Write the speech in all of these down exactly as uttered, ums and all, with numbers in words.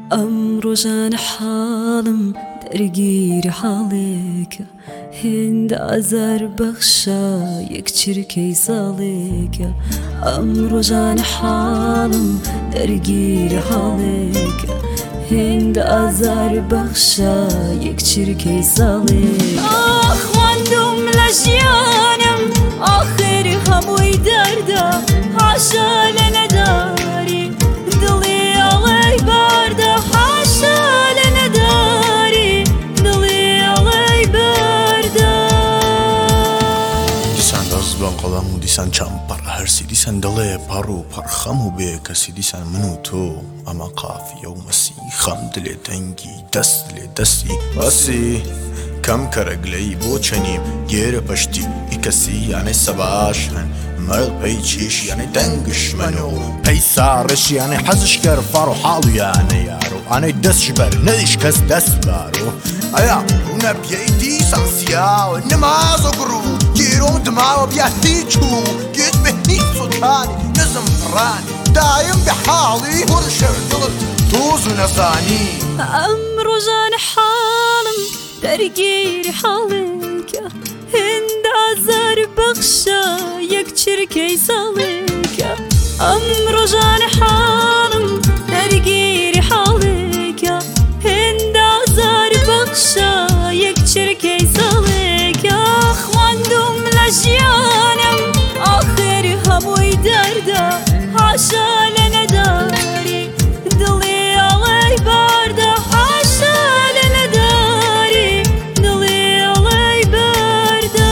ئەم ڕۆژانە حاڵم دەرگیری حاڵێکە، هێندە ئازار بەخشە یەک چرکەی ساڵێکە. ئەم ڕۆژانە حاڵم دەرگیری حاڵێکە، هێندە ئازار بەخشە یەک چرکەی ساڵێکە. ئاخواندوم لە ژیانم ئاخر هەمووی دەردە، حاشا لە نەداری دڵی ئەڵێی باردە، حاشا لە نەداری دڵی ئەڵێی باردە. دیسان دەست بە قەڵەم و دیسان چەمپەڕ هەرسی، دیسان دڵێ پەڕ و پەرخەم و بێ کەسی، دیسان من و تۆ ئەمە قافیە و مەسی، خەم دلێ تەنگی دەست لێ دەستی بەسی. کەم کەرەگلەی بۆ چەنیم گێرە پەشتی کەسی، یانەی سەباش هەن مەڵ پەی چێش یانەی دەنگش منۆ پەی ساڕش یانەی حەزش کەر فەڕ و حاڵ و یانە یارۆ ئانەی دەستش بەر نەدیش کەس دەست بارۆ. ئەیا ڕوونە پیەی دیسان سیاوە نەمازە گڕ و گێرۆم دماوە بیا هیچ و گێت بە هیچ سوکانی نەزم ڕانی دایم بە حاڵی وەر شەر دڵت تۆز و نەزانی. ئەم ڕۆژانە حاڵم دەرگیری حاڵێکە، هێندە ئازار بەخشە یەک چرکەی ساڵێکە. ئەم ڕۆژانە حاڵم دەرگیری حاڵێکە، هێندە ئازار بەخشە یەک چرکەی ساڵێکە. خواندوم لە ژیانم ئاخر هەمووی دەردە، حاشا لە نەداری دڵی ئەڵێی باردە، حاشا لە نەداری دڵی ئەڵێی باردە.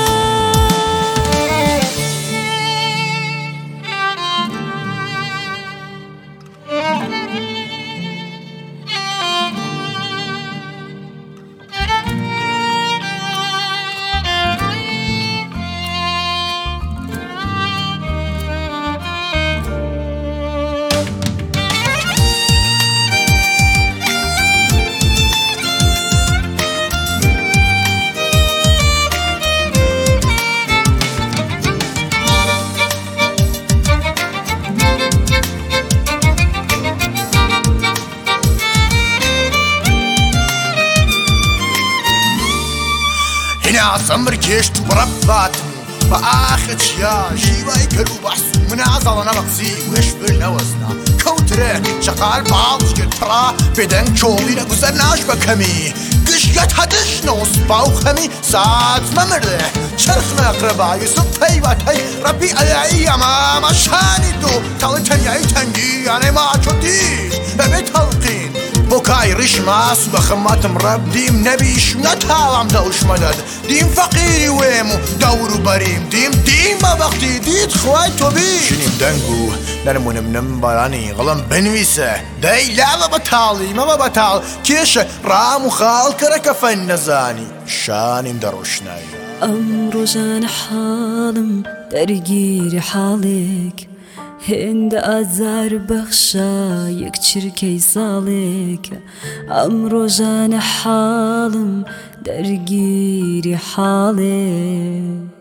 سەمر کێشت و بڕە باتم بە ئاخە چیا ژیوای کەر و بەحس و منازەڵە نەمەقزی وێش بر نەوەزنا کەوترێ شەقال باڵش کرد پڕا بێدەنگ چۆڵی نەگوزەر ناش بەکەمی گشتگەت هەدش نەوسپا و خەمی ساعت مەمردێ چرخمە قرەبا یوسف پەیوەتەی ڕەبی ئەلایی ئەمامە شانی دۆ تەڵی تەنیایی تەنگی یانەی ماچۆتیش بەبێت هەڵقین بۆ کای ڕیش ماس و بە خەماتم ڕەب دیم نەبیش نەتاوام دەوش مەدەد دیم فەقیری وێم و دەور و بەریم دیم دیم بەبەختی دیت خوای تۆ بی شنیم دەنگ و نەرمونم نم بەرانی غەڵم بنویسە دەی لاوە بەتاڵی مەمە بەتاڵ کێشە ڕام و خاڵ کەرەکە فەن نەزانی شانیم دەڕۆشنایی. ئەم ڕۆژانە حاڵم دەرگیری حاڵێک، هێندە ئازار بەخشە یەک چرکەی ساڵێکە. ئەم ڕۆژانە حاڵم دەرگیری حاڵێک.